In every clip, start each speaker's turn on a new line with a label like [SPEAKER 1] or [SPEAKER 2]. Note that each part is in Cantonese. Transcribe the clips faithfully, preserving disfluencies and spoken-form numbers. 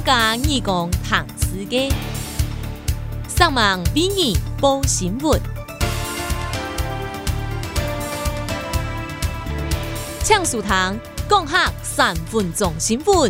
[SPEAKER 1] 家义工谈世界，上网为你报新闻，抢书堂讲客三分钟新闻。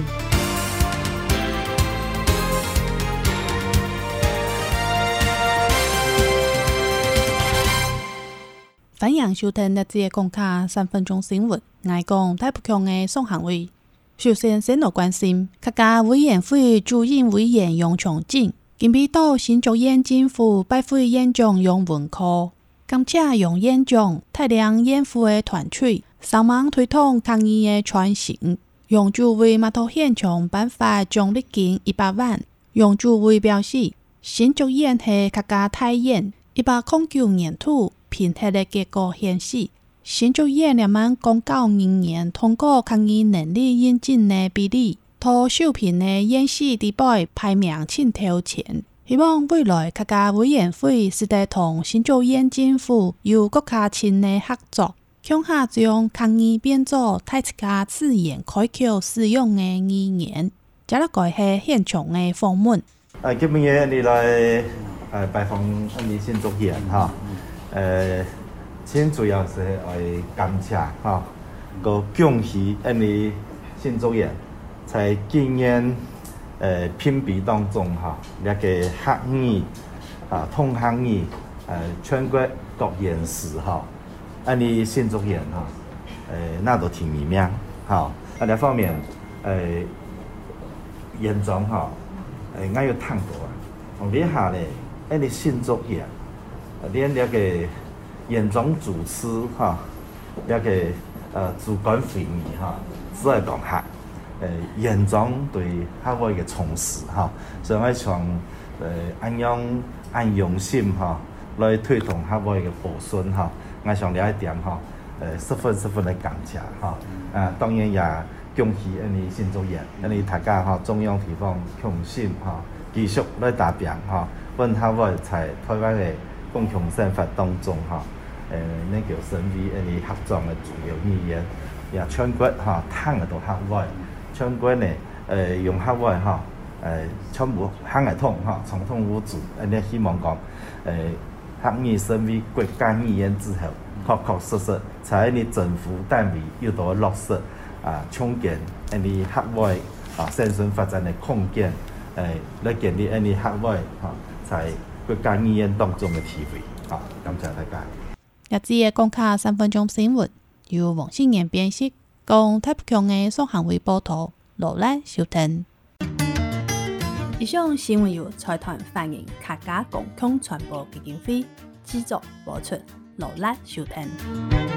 [SPEAKER 2] 欢迎收听呢节讲客三分钟新闻。我讲台北腔的宋行为。首先，先来关心客家委员会主任委员杨长进，今日到新竹县政府拜会院长杨文科，感谢杨院长带领院府的团队，上网推动抗疫的传承。杨主委马头现场颁发奖励金一百万。杨主委表示，新竹县是客家大县，一百零九年度评核的结果显示，新竹县两万公告人员通过抗疫能力认证的比例，在受评的县市地位排名前头前。希望未来客家委员会是在同新竹县政府有更加亲的合作，向下将抗疫变作大家自然开口使用的语言。接落来是现场的访问。
[SPEAKER 3] 啊，今日你来呃拜访你新竹县哈，呃。先主要是来感谢哈，个恭喜你新竹县在今年呃评比当中哈，那个客语啊通行语呃全国各县市哈，你新竹县哈，呃那都挺名名哈。啊，另一方面呃严重哈，呃我有探过啊，我底下咧，你新竹县，连那个。严重主持哈，那个呃主管会议哈，只系讲客，呃严重对客户嘅重视哈，所以我想呃按用按用心哈来推动客户嘅保存哈，我想呢一点哈，呃十分十分的感谢哈，啊当然也恭喜你新竹县，你大家哈中央地方同心哈，继续来打拼哈，本客户在台湾嘅共同生活当中哈。呃，那叫成为你合作的主要语言，也全國哈，聽得到客外，全國呢，呃，用客外哈，呃，全部行得通哈，暢通無阻。你希望講，呃，客語成為國家語言之後，確確實實在你政府單位要到落實啊，創建你客外啊，生存發展的空間，呃，來建立你客外哈，在國家語言當中的地位。啊，感謝大家。
[SPEAKER 2] 日子嘅講卡三分鐘新聞，由黃新賢編輯，講台北腔嘅宋行為報道，羅蘭收聽。以上新聞由財團反映客家共同傳播基金會製作播出，羅蘭收聽。